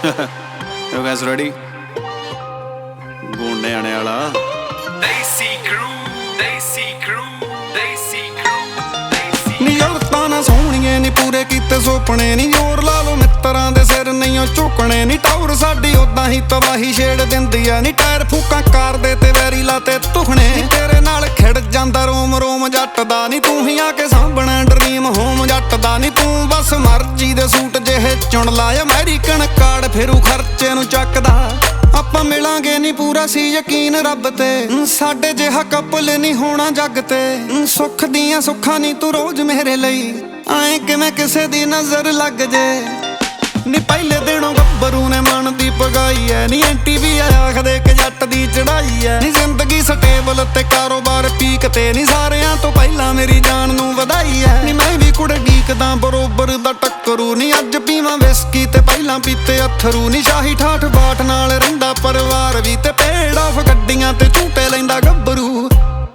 Yo guys ready? ਗੋਂਡੇ ਆਣੇ ਵਾਲਾ Desi crew, Desi crew, Desi crew, Desi ਨੀ ਔਰਤਾਂ ਨਾ ਸੋਹਣੀਏ ਨੀ ਪੂਰੇ ਕੀਤੇ ਸੁਪਨੇ ਨੀ ਜ਼ੋਰ ਲਾ ਲੋ ਮਿੱਤਰਾਂ ਦੇ ਸਿਰ ਨਹੀਂ ਉਹ ਝੁਕਣੇ ਨੀ ਟੌਰ ਸਾਡੀ ਉਦਾਂ ਹੀ ਤਬਾਹੀ ਛੇੜ ਦਿੰਦੀ ਆ ਨੀ ਟਾਇਰ ਫੂਕਾਂ ਕਰਦੇ ਤੇ ਵੈਰੀ ਲਾਤੇ ਤੁਖਣੇ ਤੇਰੇ ਨਾਲ ਖਿੜ ਜਾਂਦਾ ਰੋਮ ਰੋਮ ਜੱਟ ਦਾ ਨੀ ਤੂੰ ਹੀ ਆ ਕੇ ਸਾਂਭਣਾ ਡਰੀਮ ਹੋਮ ਜੱਟ ਦਾ ਨੀ ਤੂੰ ਬਸ ਮਰਜ਼ੀ ਦੇ ਸੂਟ ਜਿਹੇ ਚੁਣ ਲਾ ਅਮਰੀਕਨ ਕਾਰਡ ਫੇਰੂ ਖਰਚੇ ਨੂੰ ਚੱਕਦਾ ਆਪਾਂ ਮਿਲਾਂਗੇ ਨੀ ਪੂਰਾ ਸੀ ਯਕੀਨ ਰੱਬ ਤੇ ਸਾਡੇ ਜਿਹਾ ਕਪਲ ਨੀ ਹੋਣਾ ਜੱਗ ਤੇ ਸੁੱਖ ਦੀਆਂ ਸੁੱਖਾਂ ਨੀ ਤੂੰ ਰੋਜ਼ ਮੇਰੇ ਲਈ ਐਂ ਕਿਵੇਂ ਕਿਸੇ ਦੀ ਨਜ਼ਰ ਲੱਗ ਜੇ ਨੀ ਪਹਿਲੇ ਦਿਨੋਂ ਗੱਭਰੂ ਨੇ ਮਨ ਦੀ ਪਗਾਈ ਐ ਨੀ ਐਂਟੀ ਵੀ ਆਖਦੇ ਕਿ ਜੱਟ ਦੀ ਚੜਾਈ ਐ ਨੀ ਜ਼ਿੰਦਗੀ ਸਟੇਬਲ ਤੇ ਕਾਰੋਬਾਰ ਪੀਕ ਤੇ ਨੀ ਸਾਰਿਆਂ ਤੋਂ ਪਹਿਲਾਂ ਮੇਰੀ ਜਾਨ ਨੂੰ ਵਧਾਈ ਐ ਨੀ ਮੈਂ ਵੀ ਕੁੜੇ ਡੀਕਦਾ ਬਰੋਬਰ ਦਾ ਟੱਕਰੂ ਨੀ ਅੱਜ ਪੀਵਾਂ ਵਿਸਕੀ ਤੇ ਪਹਿਲਾਂ ਪੀਤੇ ਅਥਰੂ ਨੀ ਸ਼ਾਹੀ ਠਾਠ ਬਾਟ ਨਾਲ ਰਹਿੰਦਾ ਪਰਿਵਾਰ ਵੀ ਤੇ ਪੇੜ ਆਫ ਗੱਡੀਆਂ ਤੇ ਝੂਟੇ ਲੈਂਦਾ ਗੱਭਰੂ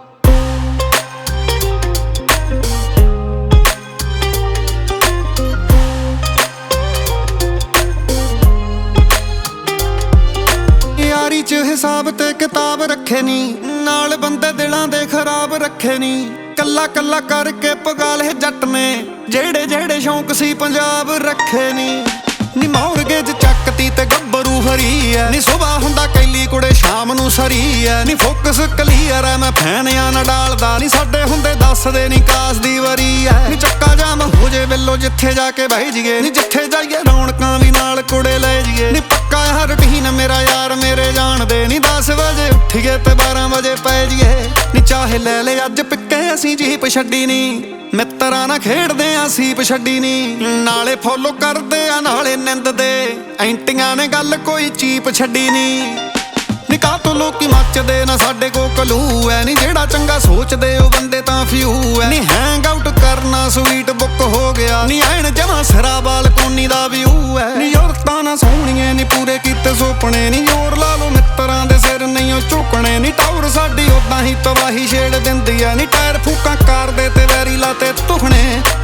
ਯਾਰੀ ਚ ਹਿਸਾਬ ਤੇ ਕਿਤਾਬ ਰੱਖੇ ਨੀ ਨਾਲ ਬੰਦੇ ਦਿਲਾਂ ਦੇ ਖਰਾਬ ਰੱਖੇ ਨੀ ਕੱਲਾ ਕੱਲਾ ਕਰਕੇ ਪਗਾ ਲਏ ਜੱਟ ਨੇ ਜਿਹੜੇ ਜਿਹੜੇ ਸ਼ੌਂਕ ਸੀ ਪੰਜਾਬ ਰੱਖੇ ਨੀ ਮੌਰਗੇਜ ਚੱਕਤੀ ਤੇ ਗੱਭਰੂ ਹਰੀ ਐ ਨੀ ਸੁਬਾਹ ਹੁੰਦਾ ਕੈਲੀ ਕੁੜੇ ਸ਼ਾਮ ਨੂੰ ਸਰੀ ਐ ਨੀ ਫੋਕਸ ਕਲੀਅਰ ਐ ਮੈਂ ਫੈਨਿਆਂ ਨਾ ਡਾਲਦਾ ਨੀ ਸਾਡੇ ਹੁੰਦੇ ਦੱਸਦੇ ਨੀ ਕਾਸ ਦੀ ਵਰੀ ਐ ਨੀ ਚੱਕਾ ਜਾਮ ਹੋ ਜੇ ਵੇਲੋ ਜਿੱਥੇ ਜਾ ਕੇ ਬਹਿ ਜੀਏ ਨੀ ਜਿੱਥੇ ਜਾਈਏ ਰੌਣਕਾਂ ਵੀ ਨਾਲ ਕੁੜੇ ਲੈ ਜੀਏ ਨੀ ਪੱਕਾ ਹਰ ਰੁਟੀਨ ਮੇਰਾ ਯਾਰ ਮੇਰੇ ਜਾਣਦੇ ਨੀ 10 ਵਜੇ ਉੱਠੀਏ ਤੇ 12 ਵਜੇ ਪੈ ਜੀਏ ਨੀ ਚਾਹੇ ਲੈ ਲੈ ਅੱਜ ਪਿੱਕੇ ਅਸੀਂ ਜੀਪ ਛੱਡੀ ਨੀ ਮਿੱਤਰਾਂ ਨਾਲ ਖੇਡਦੇ ਆ ਸੀਪ ਛੱਡੀ ਨੀ ਨਾਲੇ ਫੋਲੋ ਕਰਦੇ ਆ ਨਾਲੇ ਨਿੰਦਦੇ ਐਂਟੀਆਂ ਨੇ ਗੱਲ ਕੋਈ ਚੀਪ ਛੱਡੀ ਨੀ ਕਾਹ ਤੋਂ ਲੋਕੀ ਮੱਚਦੇ ਨਾ ਸਾਡੇ ਕੋ ਕਲੂ ਐ ਨੀ ਜਿਹੜਾ ਚੰਗਾ ਸੋਚਦੇ ਉਹ ਬੰਦੇ ਤਾਂ ਫਿਊ ਐ ਨੀ ਹੈਂਗ ਆਊਟ ਕਰਨਾ ਸਵੀਟ ਬੁੱਕ ਹੋ ਗਿਆ ਨੀ ਐਨ ਜਮਾ ਸਿਰਾ ਬਾਲਕੋਨੀ ਦਾ ਵਿਊ ਐ ਨੀ ਔਰਤਾਂ ਨਾ ਸੋਹਣੀਏ ਨੀ ਪੂਰੇ ਕੀਤੇ ਸੁਪਨੇ ਨੀ ਜ਼ੋਰ ਲਾ ਲੋ ਮਿੱਤਰਾਂ ਦੇ ਸਿਰ ਨਹੀਂ ਉਹ ਝੁਕਣੇ ਨੀ ਟੌਰ ਸਾਡੀ ਉਦਾਂ ਹੀ ਤਬਾਹੀ ਛੇੜ ਦਿੰਦੀ ਐ ਨੀ ਟਾਇਰ ਫੂਕਾਂ ਕਰਦੇ ਤੇ ਵੈਰੀ ਲਾਤੇ ਤੁਖਣੇ